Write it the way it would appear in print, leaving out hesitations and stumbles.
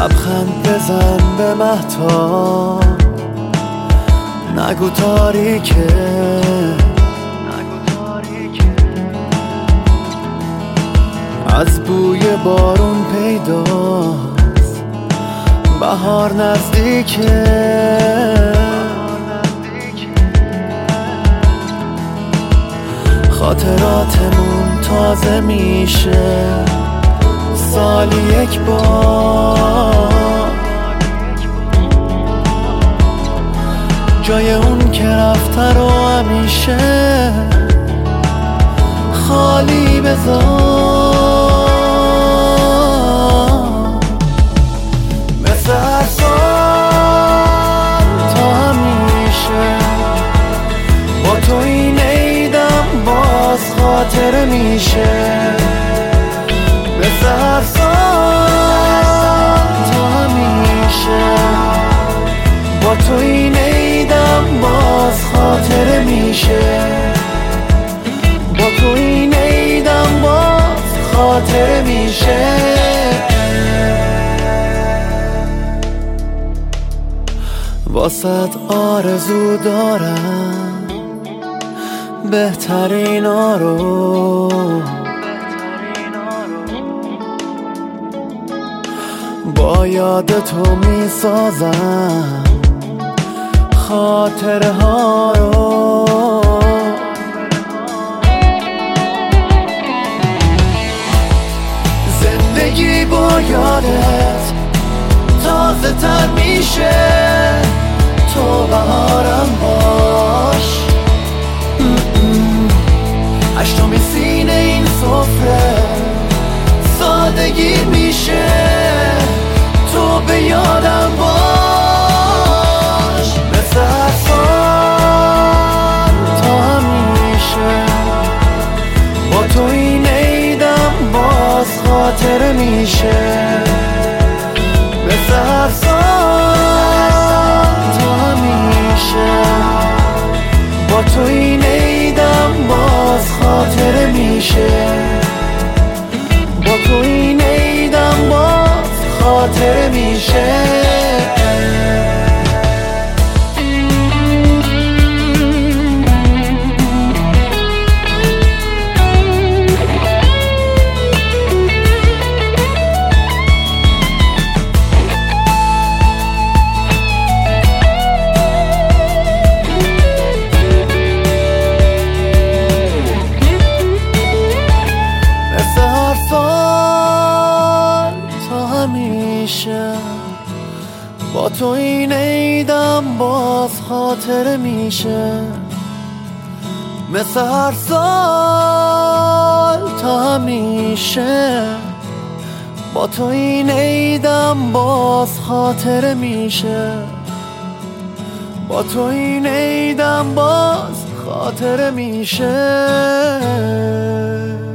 لبخند بزن به مهتاب، نگو تاریکه، از بوی بارون پیداست بهار نزدیکه. خاطراتمون تازه میشه سالی یک بار، جای اون که رفته رو همیشه خالی بذار. مثل هر سال تا همیشه با تو این عیدم باز خاطره میشه. مثل هر سال تا همیشه با تو این عیدم باز خاطره میشه. با تو این عیدم باز خاطره میشه. واسط آرزو دارم بهترینا رو، با یاد تو میسازم خاطره ها رو. زندگی با یادت تازه تر میشه، تو بهارم باش. هشتم سینه این سفره سادگی میشه، تو به یادم باش. مثل هر سال تا همیشه با تو این عیدم باز خاطره میشه. مثل هر سال تا همیشه با تو این عیدم باز خاطره میشه. با تو این عیدم باز خاطره میشه. با تو این عیدم باز خاطره میشه. مثل هر سال تا همیشه با تو این عیدم باز خاطره میشه. با تو این عیدم باز خاطره میشه.